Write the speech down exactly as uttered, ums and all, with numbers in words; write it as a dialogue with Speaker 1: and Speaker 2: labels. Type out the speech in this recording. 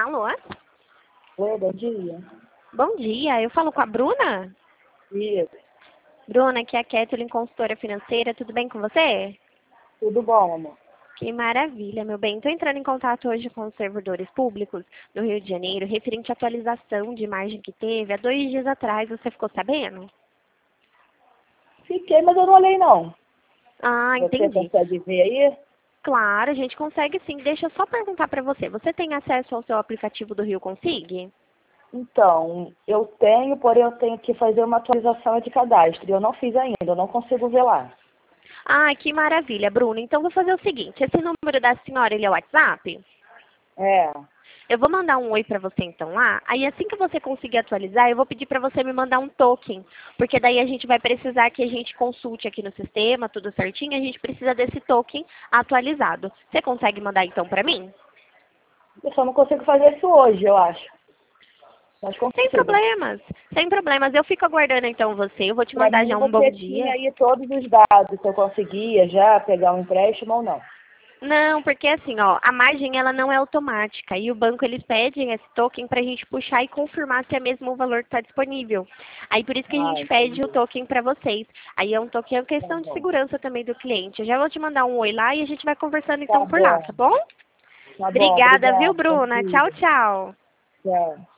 Speaker 1: Alô?
Speaker 2: Oi, bom dia.
Speaker 1: Bom dia, eu falo com a Bruna?
Speaker 2: Isso.
Speaker 1: Bruna, aqui é a Kathleen, consultora financeira, tudo bem com você?
Speaker 2: Tudo bom, amor?
Speaker 1: Que maravilha, meu bem. Estou entrando em contato hoje com os servidores públicos do Rio de Janeiro, referente à atualização de margem que teve há dois dias atrás. Você ficou sabendo?
Speaker 2: Fiquei, mas eu não olhei, não.
Speaker 1: Ah,
Speaker 2: Você
Speaker 1: entendi.
Speaker 2: consegue ver aí?
Speaker 1: Claro, a gente consegue sim. Deixa eu só perguntar para você. Você tem acesso ao seu aplicativo do Rio Consig?
Speaker 2: Então, eu tenho, porém eu tenho que fazer uma atualização de cadastro. E eu não fiz ainda, eu não consigo ver lá.
Speaker 1: Ah, que maravilha, Bruna. Então, vou fazer o seguinte. Esse número da senhora, ele é o WhatsApp?
Speaker 2: É.
Speaker 1: Eu vou mandar um oi para você então lá. Aí assim que você conseguir atualizar, eu vou pedir para você me mandar um token. Porque daí a gente vai precisar que a gente consulte aqui no sistema, tudo certinho. A gente precisa desse token atualizado. Você consegue mandar então para mim?
Speaker 2: Eu só não consigo fazer isso hoje, eu acho. Mas
Speaker 1: Sem
Speaker 2: consigo.
Speaker 1: problemas, sem problemas. Eu fico aguardando então você. Eu vou te
Speaker 2: Pra
Speaker 1: mandar
Speaker 2: mim,
Speaker 1: já um bom
Speaker 2: você
Speaker 1: dia.
Speaker 2: tinha aí todos os dados, se eu conseguia já pegar um empréstimo ou não.
Speaker 1: Não, porque assim, ó, a margem ela não é automática e o banco eles pedem esse token para a gente puxar e confirmar se é mesmo o valor que está disponível. Aí por isso que a
Speaker 2: Ah,
Speaker 1: gente pede o
Speaker 2: entendi.
Speaker 1: token para vocês. Aí é um token, é uma
Speaker 2: Tá
Speaker 1: questão de
Speaker 2: bom.
Speaker 1: segurança também do cliente. Eu já vou te mandar um oi lá e a gente vai conversando
Speaker 2: Tá
Speaker 1: então por lá,
Speaker 2: bom.
Speaker 1: tá bom?
Speaker 2: Tá bom,
Speaker 1: Obrigada, viu,
Speaker 2: obrigado. Bom
Speaker 1: Bruna?
Speaker 2: dia.
Speaker 1: Tchau, tchau.
Speaker 2: Tchau.